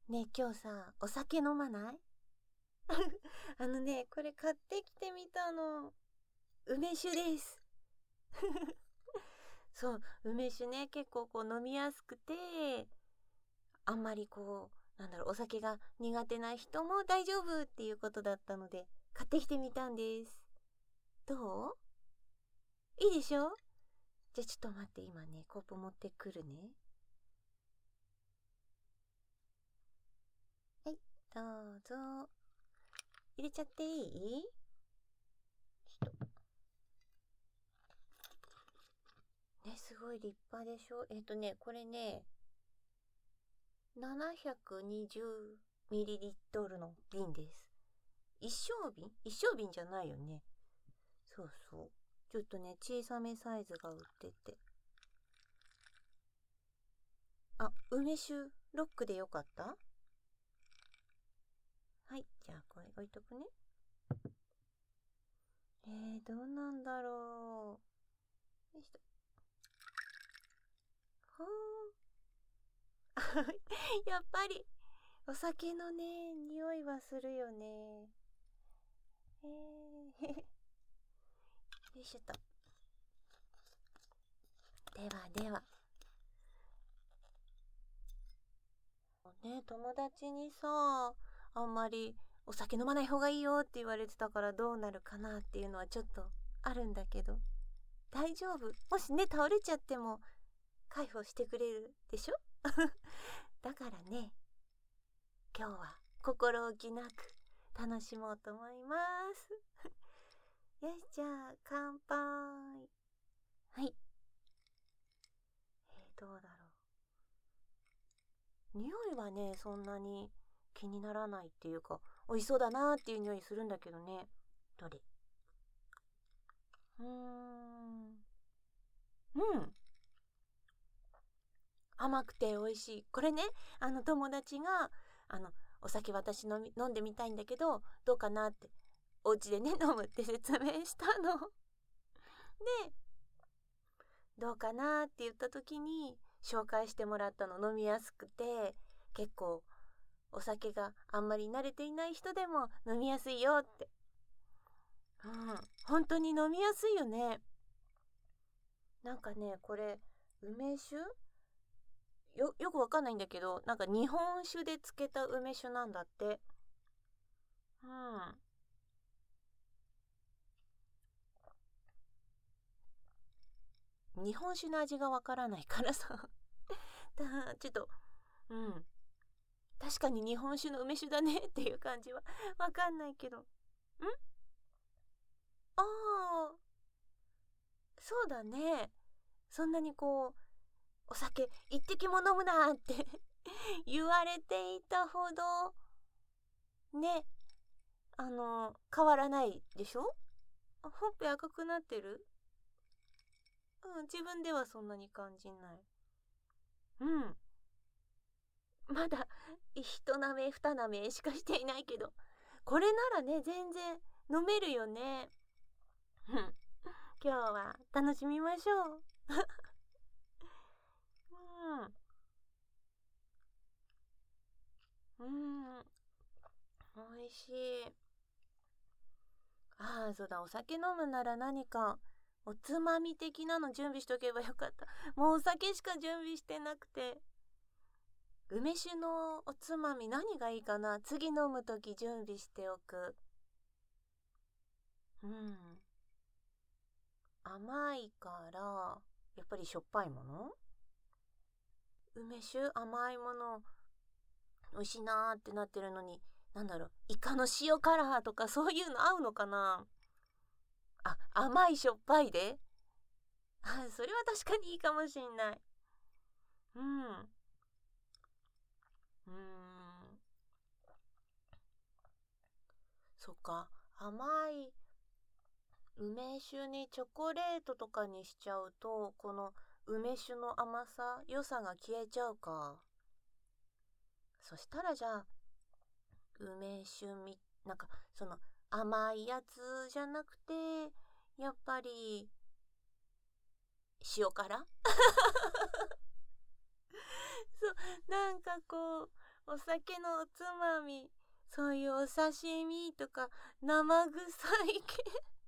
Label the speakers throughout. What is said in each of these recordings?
Speaker 1: ねえ、今日さ、お酒飲まない？これ買ってきてみたの。梅酒です。そう、梅酒ね、結構飲みやすくて、あんまりお酒が苦手な人も大丈夫っていうことだったので、買ってきてみたんです。どう？いいでしょ？じゃあちょっと待って、今ね、コップ持ってくるね。はい、どうぞ。入れちゃっていい？ね、すごい立派でしょ。これね、720ml の瓶です。一升瓶じゃないよね。そうそう。ちょっとね、小さめサイズが売ってて。あ、梅酒ロックでよかった？はい、じゃあこれ置いとくね。どうなんだろう。よいしょ。ほー。やっぱり、お酒のね、匂いはするよね。よいしょと。ではでは。ね、友達にさ、あんまりお酒飲まない方がいいよって言われてたからどうなるかなっていうのはちょっとあるんだけど、大丈夫？もしね、倒れちゃっても介抱してくれるでしょ？だからね、今日は心置きなく楽しもうと思います。よし、じゃあ乾杯。はい。どうだろう。匂いはね、そんなに気にならないっていうか、美味しそうだなっていう匂いするんだけどね。どれ？うん。甘くて美味しい。これね、友達が、あの、お酒私飲んでみたいんだけど、どうかなって、お家でね、飲むって説明したの。で、どうかなって言った時に、紹介してもらったの。飲みやすくて、結構、お酒があんまり慣れていない人でも飲みやすいよって。うん、本当に飲みやすいよね。なんかね、これ、梅酒よくわかんないんだけど、なんか日本酒で漬けた梅酒なんだって。うん。日本酒の味がわからないからさ。ちょっと、うん。確かに日本酒の梅酒だねっていう感じはわかんないけど。ああ、そうだね。そんなにお酒一滴も飲むなって言われていたほど、ね、変わらないでしょ？ほっぺ赤くなってる？うん、自分ではそんなに感じない。うん。まだ、一舐め二舐めしかしていないけど、これならね、全然飲めるよね。うん。今日は楽しみましょう。うん。美味しい。ああ、そうだ、お酒飲むなら何か、おつまみ的なの準備しとけばよかった。もうお酒しか準備してなくて。梅酒のおつまみ何がいいかな？次飲むとき準備しておく。うん。甘いから、やっぱりしょっぱいもの？梅酒甘いもの、美味しいなーってなってるのに、イカの塩辛とかそういうの合うのかな？あ、甘いしょっぱいで？あ、それは確かにいいかもしんない。うん。うーん。そっか。甘い梅酒にチョコレートとかにしちゃうと、この梅酒の甘さ、良さが消えちゃうか。そしたらじゃあ、梅酒なんかその甘いやつじゃなくて、やっぱり塩辛そう、なんかお酒のおつまみ、そういうお刺身とか生臭い系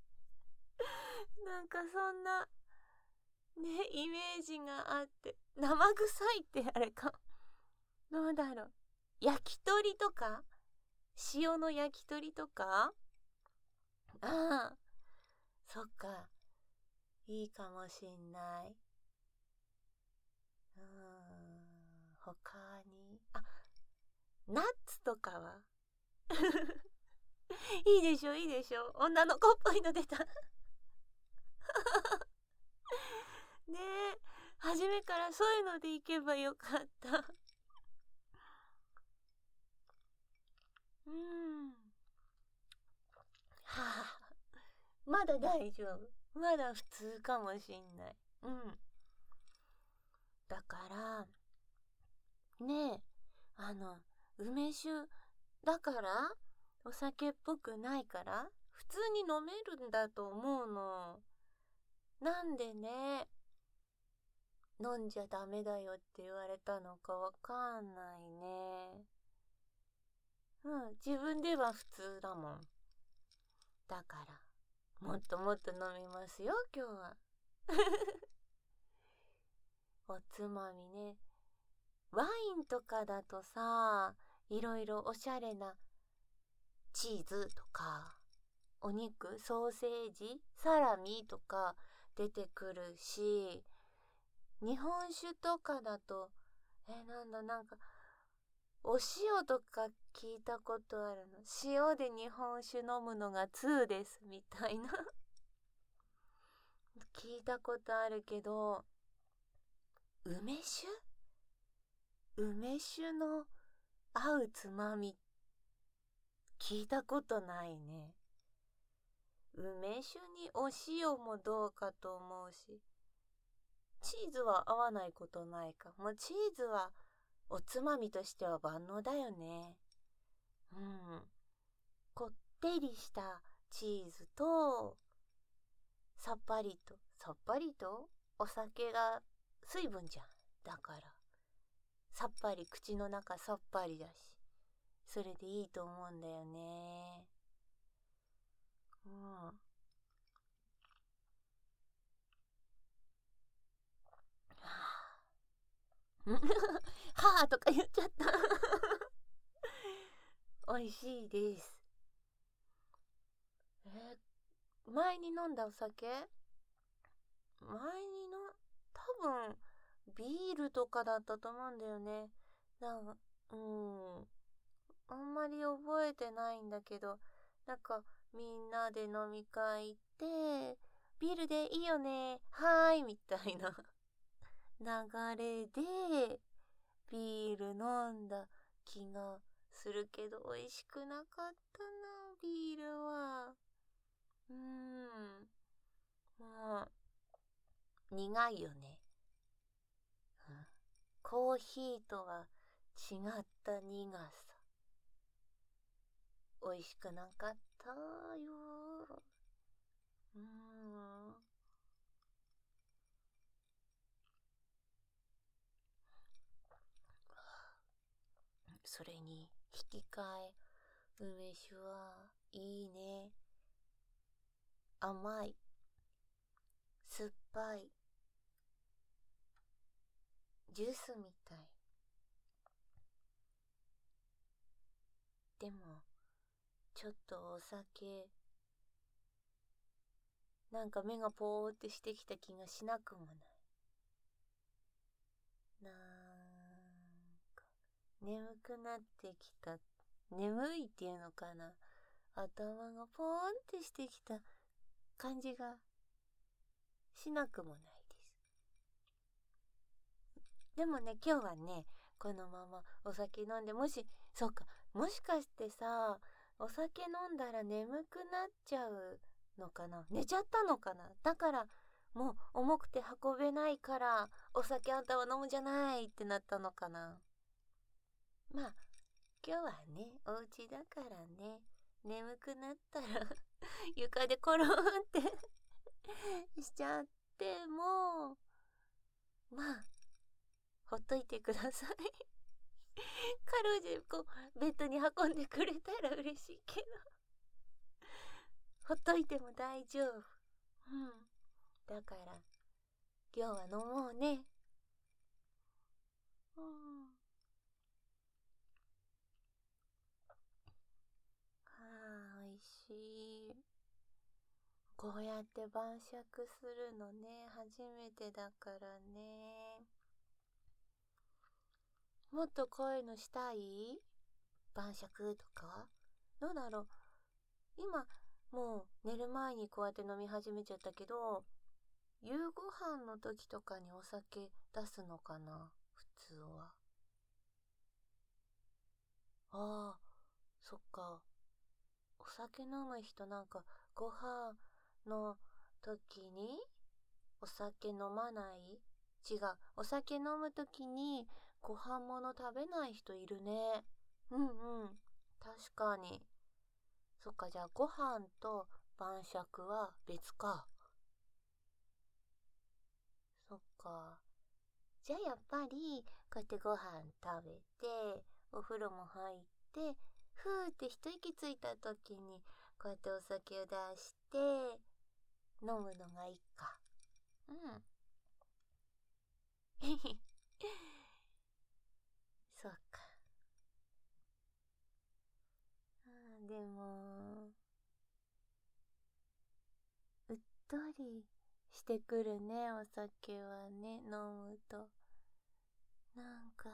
Speaker 1: なんかそんなねイメージがあって、生臭いってあれか、どうだろう、焼き鳥とか、塩の焼き鳥とか、ああ、そっか、いいかもしんない。他に、ナッツとかはいいでしょ、いいでしょ、女の子っぽいの出たねえ、初めからそういうのでいけばよかったはあ、まだ大丈夫、まだ普通かもしんない。だからねえ、梅酒だからお酒っぽくないから普通に飲めるんだと思うの。なんでね、飲んじゃダメだよって言われたのかわかんないね。自分では普通だもん。だからもっともっと飲みますよ今日はおつまみね、ワインとかだとさ、いろいろおしゃれなチーズとかお肉、ソーセージ、サラミとか出てくるし、日本酒とかだとなんかお塩とか聞いたことあるの。塩で日本酒飲むのが2ですみたいな聞いたことあるけど、梅酒の合うつまみ聞いたことないね。梅酒にお塩もどうかと思うし、チーズは合わないことないか。もうチーズはおつまみとしては万能だよね。こってりしたチーズとさっぱりとお酒が水分じゃん。だからさっぱり、口の中さっぱりだし、それでいいと思うんだよね。はぁとか言っちゃった美味しいです。前に飲んだお酒、多分ビールとかだったと思うんだよね。あんまり覚えてないんだけど、なんかみんなで飲み会行ってビールでいいよね、はーいみたいな流れでビール飲んだ気がするけど、美味しくなかったなビールは。まあ苦いよね。コーヒーとは違った苦さ。美味しくなかったよ。それに引き換え梅酒はいいね。甘い、酸っぱい、ジュースみたい。でもちょっとお酒、なんか目がポーってしてきた気がしなくもない。なんか眠くなってきた、眠いっていうのかな、頭がポーンってしてきた感じがしなくもないです。でもね、今日はね、このままお酒飲んで、もしかしてさ、お酒飲んだら眠くなっちゃうのかな、寝ちゃったのかな、だからもう重くて運べないからお酒あんたは飲むじゃないってなったのかな。まあ今日はね、お家だからね、眠くなったら床でコロンってしちゃっても、まあほっといてくださいかろうじてこうベッドに運んでくれたら嬉しいけど、ほっといても大丈夫。だから今日は飲もうね。美味しい。こうやって晩酌するのね、初めてだからね。もっとこういうのしたい？晩酌とかどうだろう。今もう寝る前にこうやって飲み始めちゃったけど、夕ご飯の時とかにお酒出すのかな、普通は。ああ、そっか。お酒飲む人なんかご飯の時にお酒飲まない？違う。お酒飲む時にご飯物食べない人いるね。確かに。そっか、じゃあご飯と晩酌は別か。そっか。じゃあやっぱりこうやってご飯食べてお風呂も入ってふーって一息ついた時にこうやってお酒を出して飲むのがいいか。そっか。でもうっとりしてくるね、お酒はね、飲むと。なんか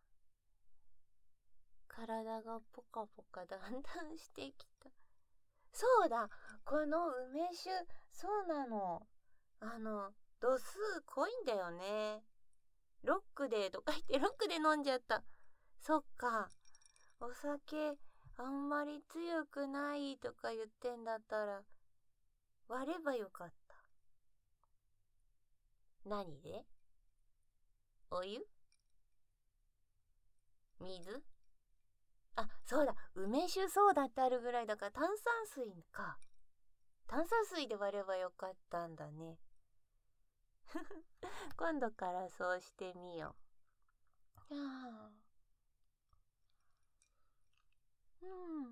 Speaker 1: 体がポカポカだんだんしてきた。そうだ、この梅酒、そうなの。度数濃いんだよね。ロックでとか言ってロックで飲んじゃった。そっか。お酒あんまり強くないとか言ってんだったら割ればよかった。何で？お湯？水？あ、そうだ、梅酒ソーダってあるぐらいだから炭酸水か。炭酸水で割ればよかったんだね。今度からそうしてみよう。